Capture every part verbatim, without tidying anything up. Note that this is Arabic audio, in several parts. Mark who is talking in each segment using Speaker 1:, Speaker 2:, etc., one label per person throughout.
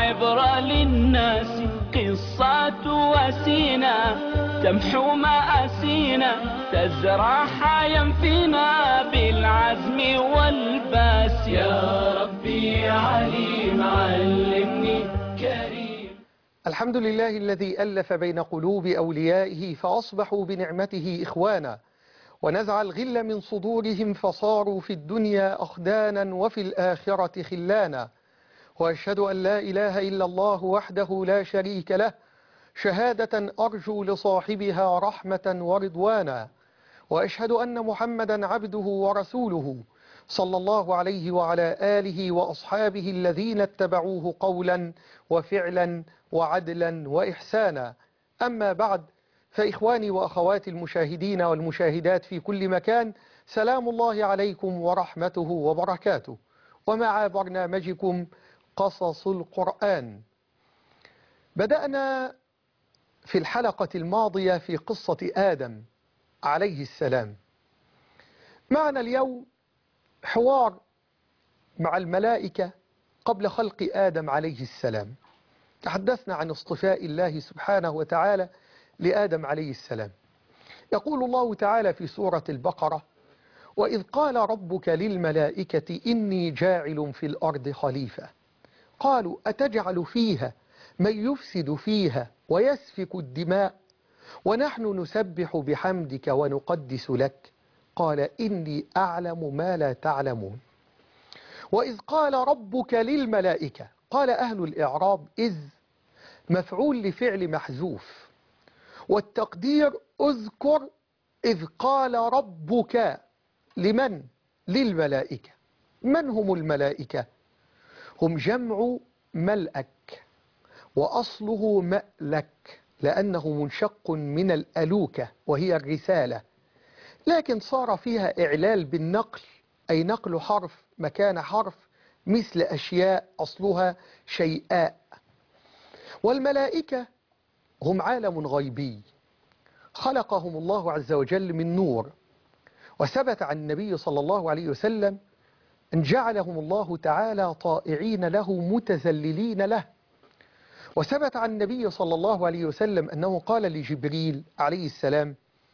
Speaker 1: عبرة للناس قصة وسينا تمحو مآسينا تزرع حيا فينا بالعزم والباس. يا ربي يا عليم علمني كريم.
Speaker 2: الحمد لله الذي ألف بين قلوب أوليائه فأصبحوا بنعمته إخوانا، ونزع الغل من صدورهم فصاروا في الدنيا أخدانا وفي الآخرة خلانا. وأشهد أن لا إله إلا الله وحده لا شريك له شهادة أرجو لصاحبها رحمة ورضوانا. وأشهد أن محمدا عبده ورسوله صلى الله عليه وعلى آله وأصحابه الذين اتبعوه قولا وفعلا وعدلا وإحسانا. أما بعد، فإخواني وأخواتي المشاهدين والمشاهدات في كل مكان، سلام الله عليكم ورحمته وبركاته، ومع برنامجكم قصص القرآن. بدأنا في الحلقة الماضية في قصة آدم عليه السلام. معنا اليوم حوار مع الملائكة قبل خلق آدم عليه السلام. تحدثنا عن اصطفاء الله سبحانه وتعالى لآدم عليه السلام. يقول الله تعالى في سورة البقرة: وإذ قال ربك للملائكة إني جاعل في الأرض خليفة قالوا أتجعل فيها من يفسد فيها ويسفك الدماء ونحن نسبح بحمدك ونقدس لك قال إني أعلم ما لا تعلمون. وإذ قال ربك للملائكة، قال أهل الإعراب إذ مفعول لفعل محذوف، والتقدير اذكر إذ قال ربك لمن؟ للملائكة. من هم الملائكة؟ هم جمع ملأك، وأصله مألك لأنه منشق من الألوكة وهي الرسالة، لكن صار فيها إعلال بالنقل، أي نقل حرف مكان حرف، مثل أشياء أصلها شيئاء. والملائكة هم عالم غيبي خلقهم الله عز وجل من نور، وثبت عن النبي صلى الله عليه وسلم أن جعلهم الله تعالى طائعين له متذللين له. وثبت عن النبي صلى الله عليه وسلم أنه قال لجبريل عليه السلام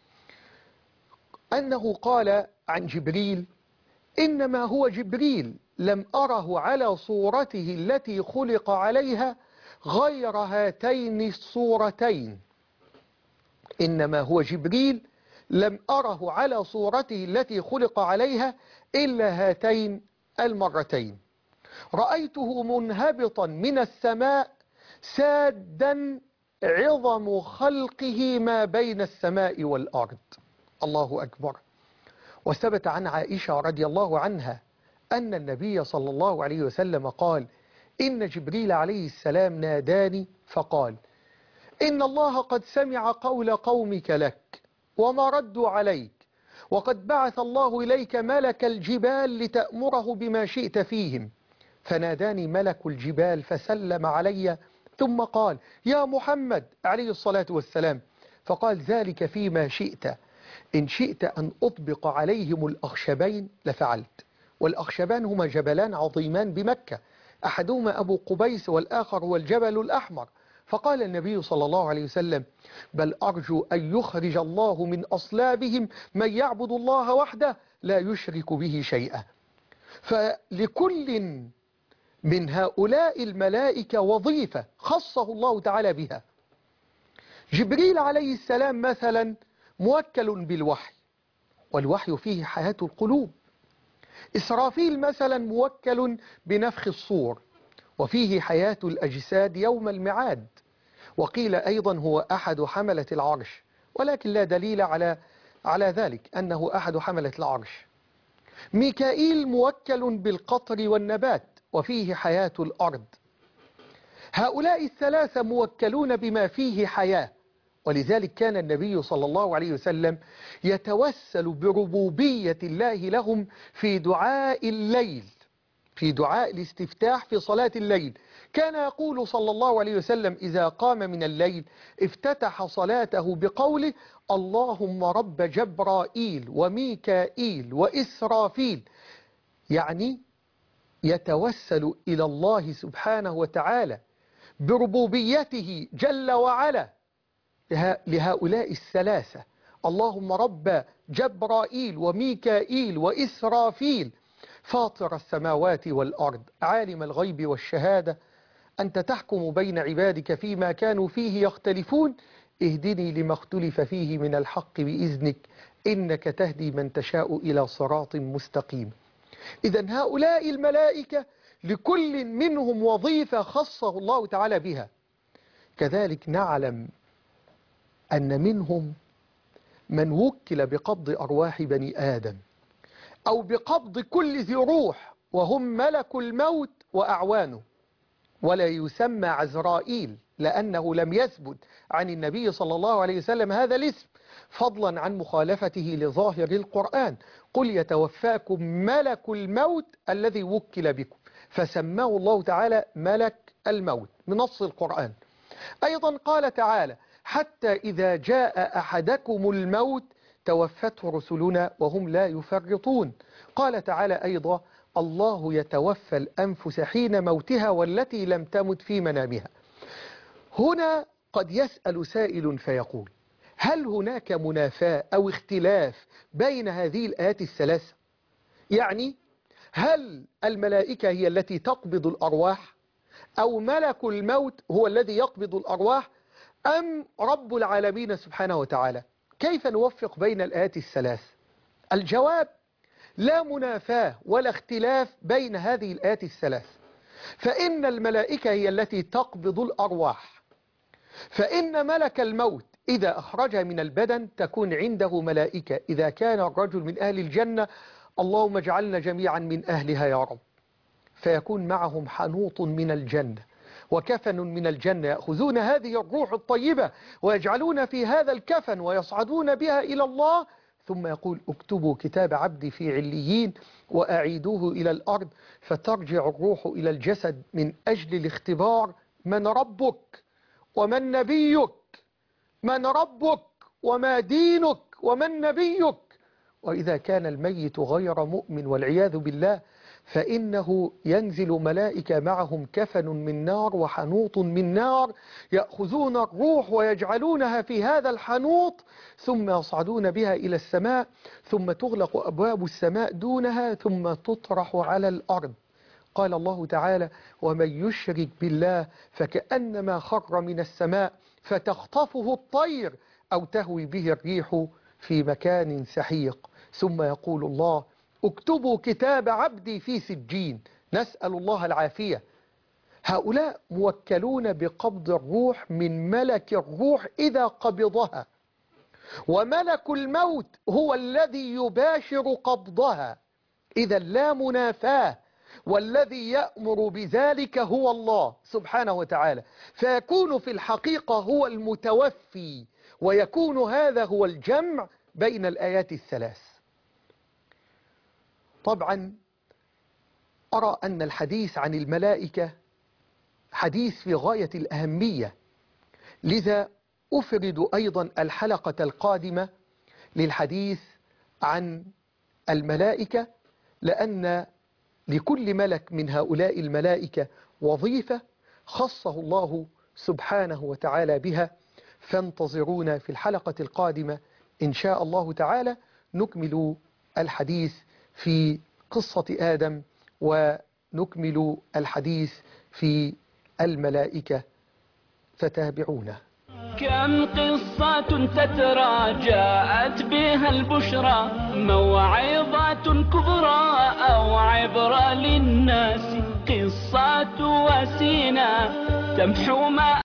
Speaker 2: أنه قال عن جبريل إنما هو جبريل لم أره على صورته التي خلق عليها غير هاتين الصورتين. إنما هو جبريل لم أره على صورته التي خلق عليها إلا هاتين المرتين. رأيته منهبطا من السماء سادا عظم خلقه ما بين السماء والأرض. الله أكبر. وثبت عن عائشة رضي الله عنها أن النبي صلى الله عليه وسلم قال إن جبريل عليه السلام ناداني فقال إن الله قد سمع قول قومك لك وما ردوا عليك، وقد بعث الله إليك ملك الجبال لتأمره بما شئت فيهم. فناداني ملك الجبال فسلم علي ثم قال يا محمد عليه الصلاة والسلام، فقال ذلك فيما شئت، إن شئت أن أطبق عليهم الأخشبين لفعلت. والأخشبان هما جبلان عظيمان بمكة، أحدهما أبو قبيس والآخر هو الجبل الأحمر. فقال النبي صلى الله عليه وسلم بل أرجو أن يخرج الله من أصلابهم من يعبد الله وحده لا يشرك به شيئا. فلكل من هؤلاء الملائكة وظيفة خصه الله تعالى بها. جبريل عليه السلام مثلا موكل بالوحي، والوحي فيه حياة القلوب. إسرافيل مثلا موكل بنفخ الصور، وفيه حياة الأجساد يوم الميعاد. وقيل أيضا هو أحد حملة العرش، ولكن لا دليل على على ذلك أنه أحد حملة العرش. ميكائيل موكل بالقطر والنبات، وفيه حياة الأرض. هؤلاء الثلاثة موكلون بما فيه حياة، ولذلك كان النبي صلى الله عليه وسلم يتوسل بربوبية الله لهم في دعاء الليل، في دعاء الاستفتاح في صلاة الليل. كان يقول صلى الله عليه وسلم إذا قام من الليل افتتح صلاته بقوله اللهم رب جبرائيل وميكائيل وإسرافيل، يعني يتوسل إلى الله سبحانه وتعالى بربوبيته جل وعلا لهؤلاء الثلاثة، اللهم رب جبرائيل وميكائيل وإسرافيل فاطر السماوات والأرض عالم الغيب والشهادة أنت تحكم بين عبادك فيما كانوا فيه يختلفون اهدني لما اختلف فيه من الحق بإذنك إنك تهدي من تشاء إلى صراط مستقيم. إذن هؤلاء الملائكة لكل منهم وظيفة خصه الله تعالى بها. كذلك نعلم أن منهم من وكل بقبض أرواح بني آدم أو بقبض كل ذي روح وهم ملك الموت وأعوانه، ولا يسمى عزرائيل لأنه لم يثبت عن النبي صلى الله عليه وسلم هذا الاسم، فضلا عن مخالفته لظاهر القرآن. قل يتوفاكم ملك الموت الذي وكل بكم، فسماه الله تعالى ملك الموت من نص القرآن. أيضا قال تعالى حتى إذا جاء أحدكم الموت توفته رسلنا وهم لا يفرطون. قال تعالى أيضا الله يتوفى الأنفس حين موتها والتي لم تمت في منامها. هنا قد يسأل سائل فيقول هل هناك منافاة أو اختلاف بين هذه الآيات الثلاثة؟ يعني هل الملائكة هي التي تقبض الأرواح أو ملك الموت هو الذي يقبض الأرواح أم رب العالمين سبحانه وتعالى؟ كيف نوفق بين الآيات الثلاث؟ الجواب لا منافاة ولا اختلاف بين هذه الآيات الثلاث، فإن الملائكة هي التي تقبض الأرواح، فإن ملك الموت إذا أخرج من البدن تكون عنده ملائكة. إذا كان الرجل من أهل الجنة اللهم اجعلنا جميعا من أهلها يا رب، فيكون معهم حنوط من الجنة وكفن من الجنة، يأخذون هذه الروح الطيبة ويجعلون في هذا الكفن ويصعدون بها إلى الله، ثم يقول اكتبوا كتاب عبدي في عليين وأعيدوه إلى الأرض، فترجع الروح إلى الجسد من أجل الاختبار من ربك ومن نبيك، من ربك وما دينك ومن نبيك. وإذا كان الميت غير مؤمن والعياذ بالله فإنه ينزل ملائكة معهم كفن من نار وحنوط من نار، يأخذون الروح ويجعلونها في هذا الحنوط ثم يصعدون بها إلى السماء، ثم تغلق أبواب السماء دونها ثم تطرح على الأرض. قال الله تعالى ومن يشرك بالله فكأنما خر من السماء فتخطفه الطير أو تهوي به الريح في مكان سحيق. ثم يقول الله اكتبوا كتاب عبدي في سجين، نسأل الله العافية. هؤلاء موكلون بقبض الروح من ملك الروح إذا قبضها، وملك الموت هو الذي يباشر قبضها. إذا لا منافاة، والذي يأمر بذلك هو الله سبحانه وتعالى، فيكون في الحقيقة هو المتوفي، ويكون هذا هو الجمع بين الآيات الثلاث. طبعا أرى أن الحديث عن الملائكة حديث في غاية الأهمية، لذا أفرد أيضا الحلقة القادمة للحديث عن الملائكة، لأن لكل ملك من هؤلاء الملائكة وظيفة خصه الله سبحانه وتعالى بها. فانتظرونا في الحلقة القادمة إن شاء الله تعالى نكمل الحديث في قصة آدم ونكمل الحديث في الملائكة، فتابعونا.
Speaker 1: كم قصة تترى جاءت بها البشرى، موعظة كبرى أو عبرة للناس، قصة وسينا تمحو ما